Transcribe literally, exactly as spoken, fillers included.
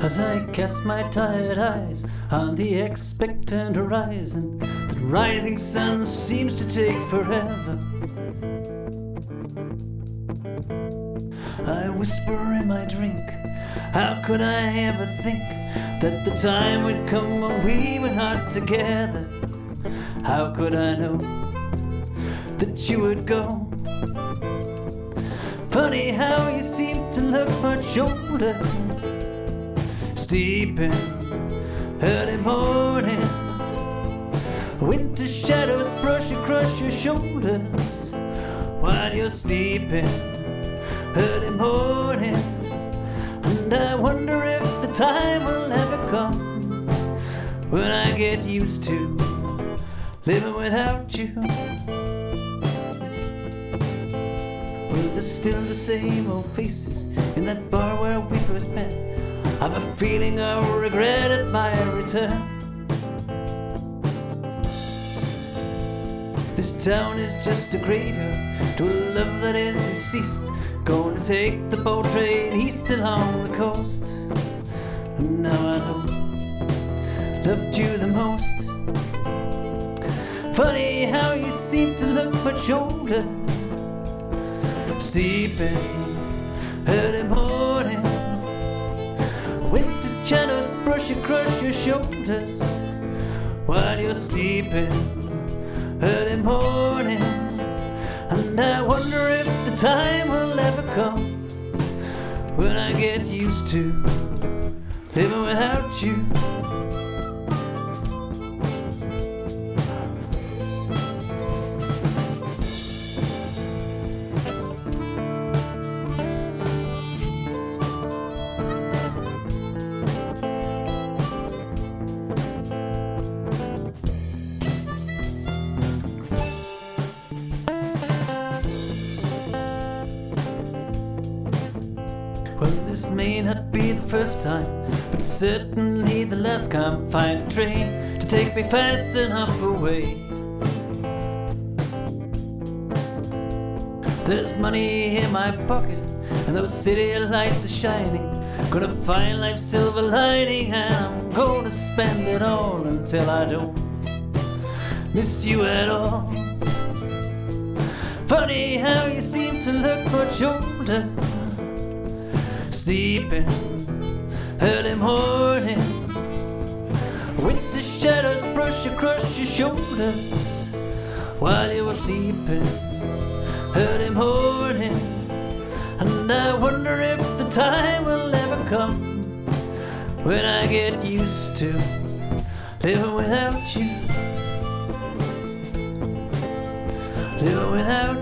As I cast my tired eyes on the expectant horizon, the rising sun seems to take forever. I whisper in my drink, how could I ever think that the time would come when we were not together? How could I know that you would go? Funny how you seem to look much older. Sleeping early morning, winter shadows brush across your shoulders while you're sleeping early morning. And I wonder if the time will ever come when I get used to living without you. Well, there's still the same old faces in that bar where we first met. I've a feeling I'll regret at my return. This town is just a graveyard to a love that is deceased. Going to take the boat train east along the coast. And now I know loved you the most. Funny how you seem to look much older. Sleeping early morning, winter shadows brush across your shoulders while you're sleeping early morning. And I wonder if the time will ever come when I get used to living without you. Well, this may not be the first time, but certainly the last time. Find a train to take me fast enough away. There's money in my pocket and those city lights are shining. Gonna find life's silver lining and I'm gonna spend it all until I don't miss you at all. Funny how you seem to look much older. Sleeping early morning, winter shadows brush across your shoulders while you were sleeping early morning. And I wonder if the time will ever come when I get used to living without you, living without